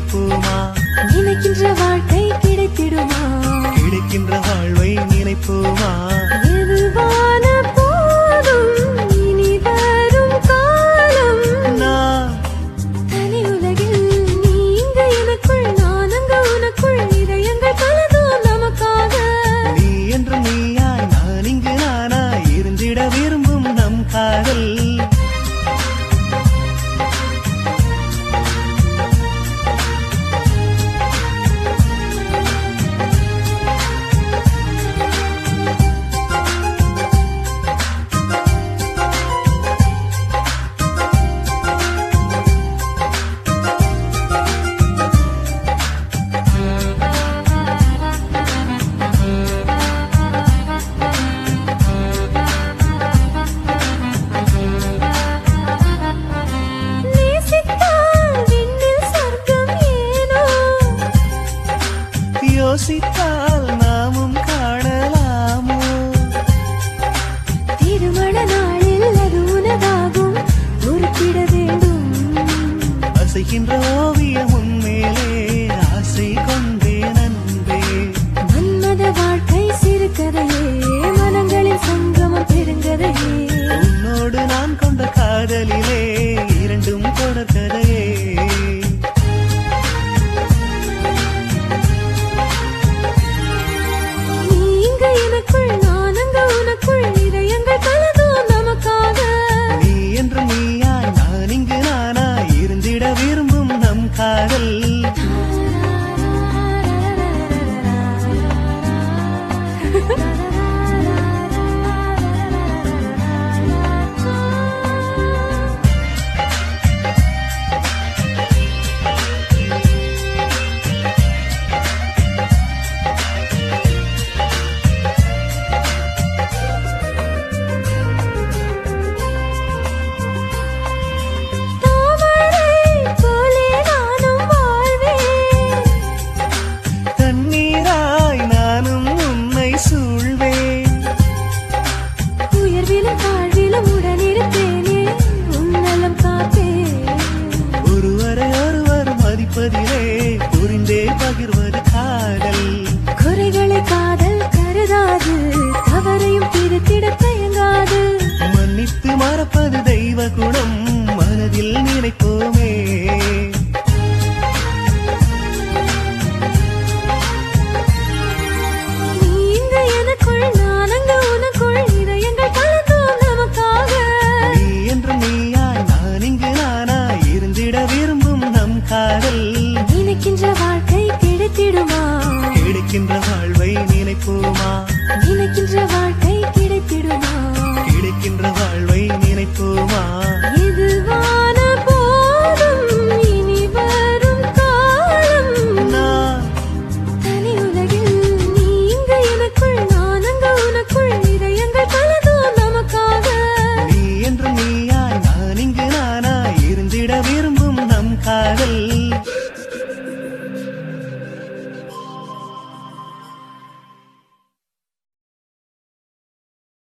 நினைப்போமா? நினைக்கின்ற வாழ்க்கை கிடைத்திடுமா? கிடைக்கின்ற வாழ்வை நினைப்போமா? எதுவான போதும் இனி வரும் காலம் நான் தனி உலகில் நீ இங்கு எனக்குள் நான் அங்கு உனக்குள் இதயங்கள் பலதும் நமக்காக நீ என்று நீயாய் நான் இங்கு நானாய் இருந்திட விரும்பும் நம் காதல் யோசித்தால் நாமும் காணலாமோ? திருமண நாளில் அது உனதாகும் பொறுப்பிட வேண்டும் அசைகின்ற ஓவியம் உன்மேலே ஆசை கொண்டேன் அன்பே மன்மத வாழ்க்கை சிறுகதையே மனங்களில் சங்கமம் பெருங்கதையே உன்னோடு நான் கொண்ட காதலில்